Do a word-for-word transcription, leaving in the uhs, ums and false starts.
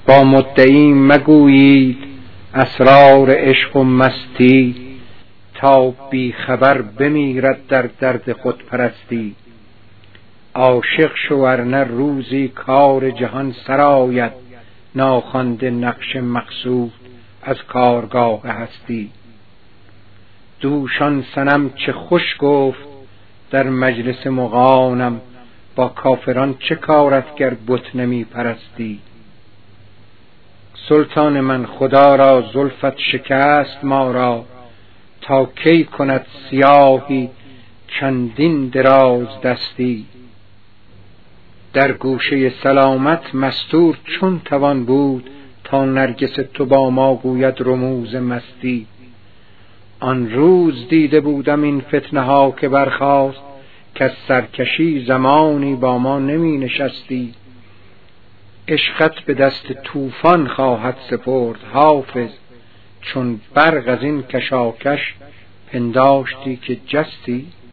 با مدعی مگویید اسرار عشق و مستی، تا بی خبر بمیرد در درد خود پرستی. عاشق شو ورنه روزی کار جهان سرآید، ناخوانده نقش مقصود از کارگاه هستی. دوش آن صنم چه خوش گفت در مجلس مغانم، با کافران چه کارت گر بت نمی پرستی. سلطان من خدا را زلفت شکست ما را، تا کی کند سیاهی چندین دراز دستی. در گوشه سلامت مستور چون توان بود، تا نرگس تو با ما گوید رموز مستی. آن روز دیده بودم این فتنه ها که برخاست، که از سرکشی زمانی با ما نمی نشستی. عشقت به دست طوفان خواهد سپرد حافظ، چون برق از این کشاکش پنداشتی که جستی.